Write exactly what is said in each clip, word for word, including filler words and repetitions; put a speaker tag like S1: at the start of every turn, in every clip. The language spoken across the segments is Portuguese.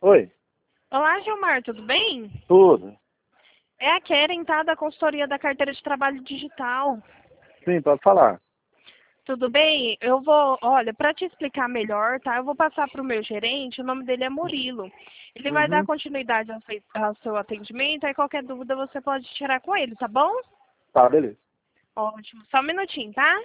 S1: Oi,
S2: Olá, Gilmar, tudo bem?
S1: tudo.
S2: É a Keren, tá? Da consultoria da carteira de trabalho digital.
S1: Sim, pode falar.
S2: Tudo bem? Eu vou, olha, para te explicar melhor, tá? Eu vou passar para o meu gerente, o nome dele é Murilo. Ele vai dar
S1: Uhum.
S2: continuidade ao, seu ao seu atendimento, aí qualquer dúvida você pode tirar com ele, tá bom?
S1: Tá, beleza.
S2: Ótimo, só um minutinho, tá?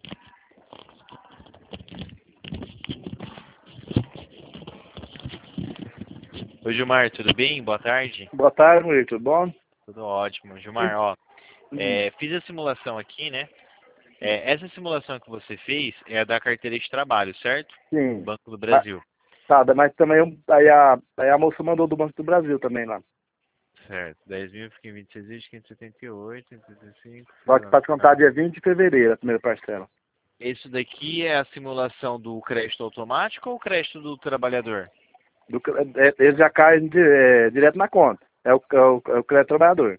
S3: Oi, Gilmar, tudo bem? Boa tarde.
S1: Boa tarde, Murilo, tudo bom?
S3: Tudo ótimo.
S1: Hum.
S3: Gilmar, ó,
S1: Hum.
S3: é, fiz a simulação aqui, né? É, essa simulação que você fez é a da carteira de trabalho, certo? Do
S1: Sim.
S3: Banco do
S1: Mas,
S3: Brasil.
S1: tá, mas também eu- aí, a, aí a moça mandou do Banco do Brasil também lá.
S3: Certo. dez mil, fica em vinte e seis vezes, quinhentos e setenta e oito, cento e setenta e cinco.
S1: Só que para contar dia vinte de fevereiro, a primeira parcela.
S3: Isso daqui é a simulação do crédito automático ou o crédito do trabalhador?
S1: Do, é, ele já cai di- é, direto na conta. É o, é o, é o crédito trabalhador.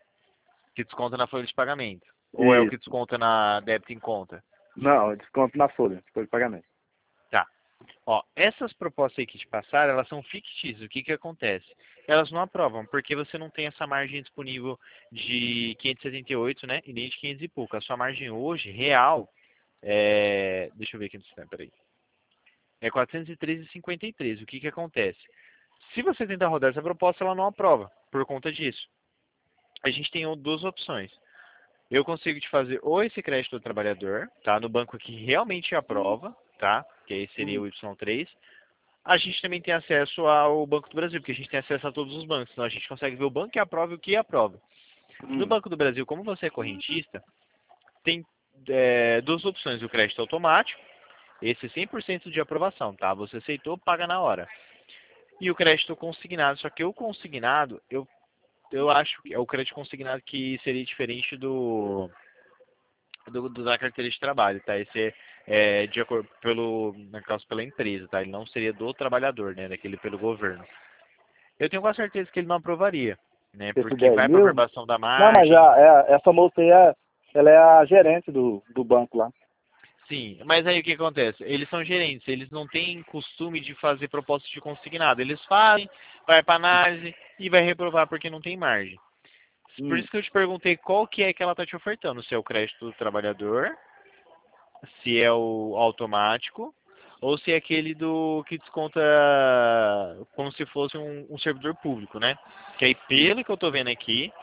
S3: Que desconta na folha de pagamento? Ou é o
S1: Isso.
S3: que desconta na débito em conta?
S1: Não, desconto na folha, folha de pagamento.
S3: Tá. Ó, essas propostas aí que te passaram, elas são fictícias. O que que acontece? Elas não aprovam, porque você não tem essa margem disponível de quinhentos e setenta e oito, né? E nem de quinhentos e pouco. A sua margem hoje, real, é... Deixa eu ver aqui no sistema, peraí. É quatrocentos e treze vírgula cinquenta e três. O que que acontece? Se você tentar rodar essa proposta, ela não aprova, por conta disso. A gente tem duas opções. Eu consigo te fazer ou esse crédito do trabalhador, tá? No banco que realmente aprova, tá? Que aí seria
S1: Hum.
S3: o Y três. A gente também tem acesso ao Banco do Brasil, porque a gente tem acesso a todos os bancos. Então a gente consegue ver o banco que aprova e o que aprova. No
S1: Hum.
S3: Banco do Brasil, como você é correntista, tem é, duas opções. O crédito automático, esse cem por cento de aprovação, tá? Você aceitou, paga na hora. E o crédito consignado, só que o consignado, eu, eu acho que é o crédito consignado que seria diferente do, do, do da carteira de trabalho, tá? Esse é, é de acordo pelo, no caso, pela empresa, tá? Ele não seria do trabalhador, né? Daquele pelo governo. Eu tenho quase certeza que ele não aprovaria, né?
S1: Esse
S3: Porque
S1: dez
S3: vai para
S1: mil?
S3: aprovação da
S1: Não, mas
S3: margem.
S1: a, é, essa moça aí, é, ela é a gerente do, do banco lá.
S3: Sim, mas aí o que acontece? Eles são gerentes, eles não têm costume de fazer propostas de consignado. Eles fazem, vai para análise e vai reprovar porque não tem margem. Por
S1: Hum.
S3: isso que eu te perguntei qual que é que ela está te ofertando, se é o crédito do trabalhador, se é o automático, ou se é aquele do que desconta como se fosse um, um servidor público, né? Que aí, pelo que eu estou vendo aqui,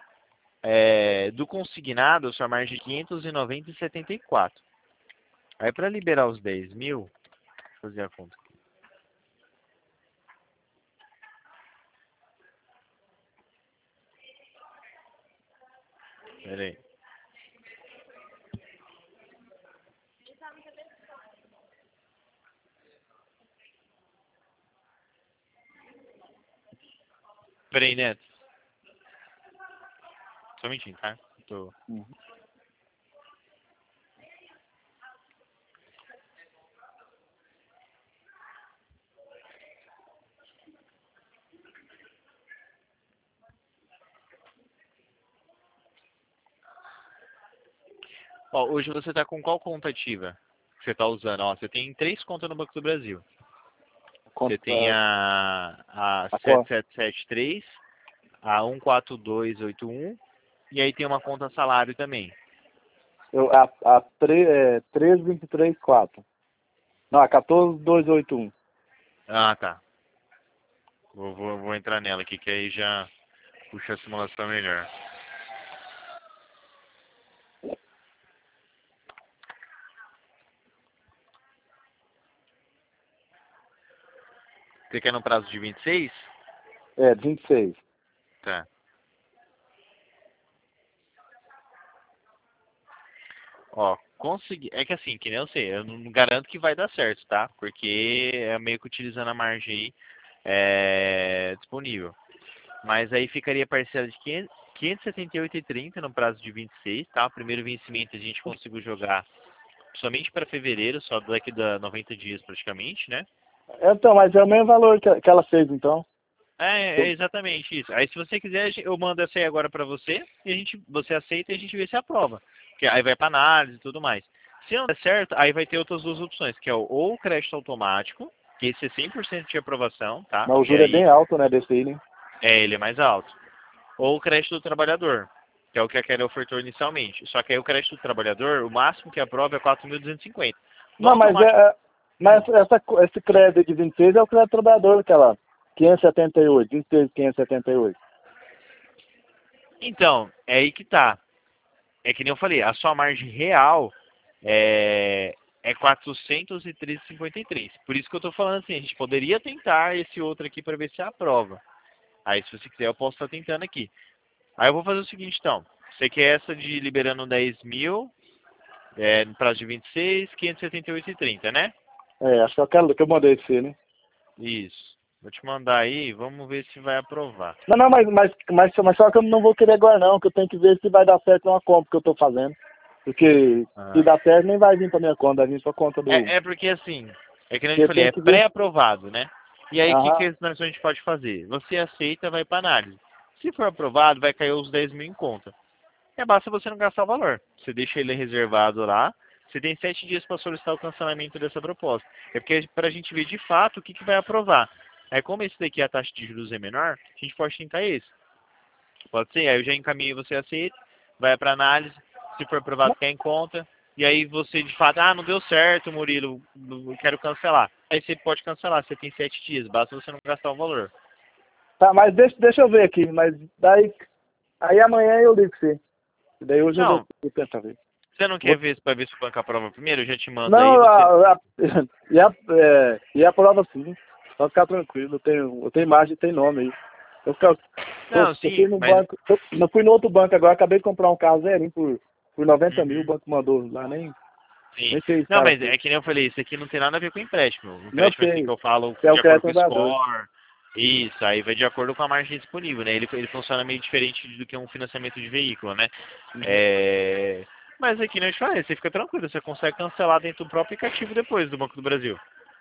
S3: é, do consignado, a sua margem é quinhentos e noventa vírgula setenta e quatro. Aí, para liberar os dez mil, deixa eu fazer a conta. Pera aí. Pera aí, Neto. Só um minutinho, tá? Tô...
S1: Hum.
S3: Ó, hoje você tá com qual conta ativa que você tá usando? Ó, você tem três contas no Banco do Brasil. Você tem
S1: Conta,
S3: a, a
S1: a,
S3: sete
S1: qual?
S3: sete sete três, a um quatro dois oito um e aí tem uma conta salário também.
S1: Eu, a, a tre, é, treze vinte e três quatro. Não, a quatorze dois oito um.
S3: Ah, tá. Vou, vou, vou entrar nela aqui, que aí já puxa a simulação melhor. Você quer no prazo de vinte e seis?
S1: É, vinte e seis.
S3: Tá. Ó, consegui. É que assim, que nem eu sei, eu não garanto que vai dar certo, tá? Porque é meio que utilizando a margem aí é, disponível. Mas aí ficaria parcela de quinhentos quinhentos e setenta e oito e trinta no prazo de vinte e seis, tá? O primeiro vencimento a gente conseguiu jogar somente para fevereiro, só daqui a noventa dias praticamente, né?
S1: Então, mas é o mesmo valor que, que ela fez, então.
S3: É, é exatamente isso. Aí se você quiser, eu mando essa aí agora para você, e a gente, você aceita e a gente vê se aprova. Porque aí vai para análise e tudo mais. Se não der certo, aí vai ter outras duas opções, que é o ou crédito automático, que esse é cem por cento de aprovação, tá?
S1: Mas o
S3: E
S1: juro é
S3: aí-
S1: bem alto, né, desse aí, né?
S3: É, ele é mais alto. Ou o crédito do trabalhador, que é o que a Kelly ofertou inicialmente. Só que aí o crédito do trabalhador, o máximo que aprova é quatro mil duzentos e cinquenta. No
S1: Não, mas, é,
S3: automático-
S1: é- mas essa, esse crédito de vinte e seis é o crédito trabalhador, aquela quinhentos e setenta e oito, vinte e seis, quinhentos e setenta e oito.
S3: Então, é aí que tá. É que nem eu falei, a sua margem real é, é quatrocentos e treze vírgula cinquenta e três. Por isso que eu tô falando assim, a gente poderia tentar esse outro aqui para ver se aprova. Aí, se você quiser, eu posso estar tentando aqui. Aí eu vou fazer o seguinte, então. Você quer essa de liberando dez mil, é, no prazo de vinte e seis, quinhentos e setenta e oito e trinta, né?
S1: É, acho que é aquela que eu mandei pra você, né?
S3: Isso. Vou te mandar aí, vamos ver se vai aprovar.
S1: Não, não, mas, mas, mas, mas só que eu não vou querer agora não, que eu tenho que ver se vai dar certo uma compra que eu tô fazendo. Porque
S3: Ah.
S1: se dá certo, nem vai vir pra minha conta, vai vir pra conta do...
S3: É, é porque assim, é que nem eu
S1: Porque
S3: te falei,
S1: tem
S3: é
S1: que ver.
S3: pré-aprovado, né? E aí, o que,
S1: Aham.
S3: que a gente pode fazer? Você aceita, vai para análise. Se for aprovado, vai cair os dez mil em conta. É basta você não gastar o valor. Você deixa ele reservado lá. Você tem sete dias para solicitar o cancelamento dessa proposta. É porque para a gente ver de fato o que, que vai aprovar. Aí, como esse daqui a taxa de juros é menor, a gente pode tentar esse. Pode ser, aí eu já encaminho, você aceita, vai para análise, se for aprovado, cai em conta, e aí você de fato, ah, não deu certo, Murilo, eu quero cancelar. Aí você pode cancelar, você tem sete dias, basta você não gastar o valor.
S1: Tá, mas deixa, deixa eu ver aqui, mas daí... Aí amanhã eu ligo pra você. Daí hoje eu
S3: Não,
S1: vou, vou tentar ver.
S3: você não quer ver para ver se o banco aprova primeiro? Eu já te mando aí,
S1: Não,
S3: você...
S1: a, a, e, a, é, e a prova sim. Pode ficar tranquilo, eu tenho, eu tenho imagem e tem nome aí. Eu, fico, eu,
S3: Não,
S1: eu
S3: sim,
S1: fui no
S3: mas...
S1: banco, eu, eu fui no outro banco agora, acabei de comprar um carro zerinho por, por noventa mil, o
S3: Uhum,
S1: banco mandou lá, nem,
S3: sim.
S1: nem sei,
S3: Não,
S1: cara.
S3: mas é que nem eu falei, isso aqui não tem nada a ver com empréstimo. O
S1: Não
S3: empréstimo é assim que
S1: sei,
S3: eu falo
S1: se é
S3: de
S1: o
S3: acordo
S1: crédito
S3: com o
S1: andador.
S3: score. Isso, aí vai de acordo com a margem disponível, né? Ele, ele funciona meio diferente do que um financiamento de veículo, né?
S1: Uhum.
S3: É... Mas aqui na Israel, você fica tranquilo, você consegue cancelar dentro do próprio aplicativo depois do Banco do Brasil.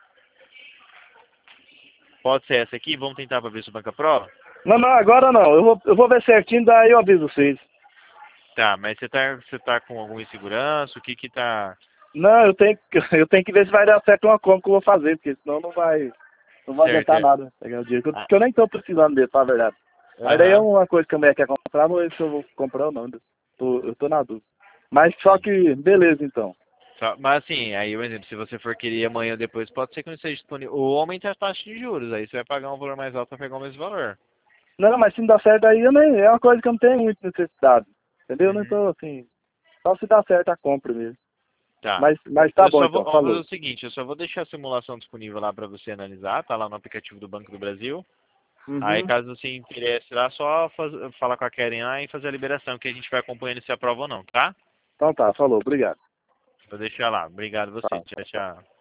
S3: Pode ser essa aqui, vamos tentar para ver se o banco aprova?
S1: Não, não, agora não, eu vou, eu vou ver certinho, daí eu aviso vocês.
S3: Tá, mas você tá, você tá com alguma insegurança? O que que tá...
S1: Não, eu tenho, que- eu tenho que ver se vai dar certo uma compra que eu vou fazer, porque senão não vai, não vai
S3: Certo,
S1: adiantar
S3: é.
S1: nada pegar o dinheiro, que eu,
S3: Ah,
S1: que eu nem tô precisando dele, pra verdade. Aí daí é
S3: aham,
S1: uma coisa que a mulher quer comprar, não sei se eu vou comprar ou não. ainda. Tô, eu tô na dúvida. Mas só
S3: sim.
S1: que, beleza então.
S3: Só- mas assim, aí um exemplo, se você for querer amanhã ou depois, pode ser que não esteja disponível. Ou aumenta a taxa de juros, aí você vai pagar um valor mais alto para pegar o mesmo valor.
S1: Não, mas se não dá certo aí, eu nem, é uma coisa que eu não tenho muita necessidade. Entendeu? Eu não
S3: Uhum.
S1: tô assim. Só se dá certo a compra mesmo.
S3: Tá.
S1: Mas, mas tá
S3: Eu
S1: bom
S3: só vou,
S1: então,
S3: ó, vou fazer
S1: falou.
S3: o seguinte, eu só vou deixar a simulação disponível lá para você analisar, tá lá no aplicativo do Banco do Brasil. Aí
S1: Uhum.
S3: caso você interesse lá, só faz, falar com a Karen lá e fazer a liberação, que a gente vai acompanhando se aprova ou não, tá?
S1: Então tá, falou, obrigado.
S3: Vou deixar lá. Obrigado a você.
S1: Tá.
S3: Tchau, tchau.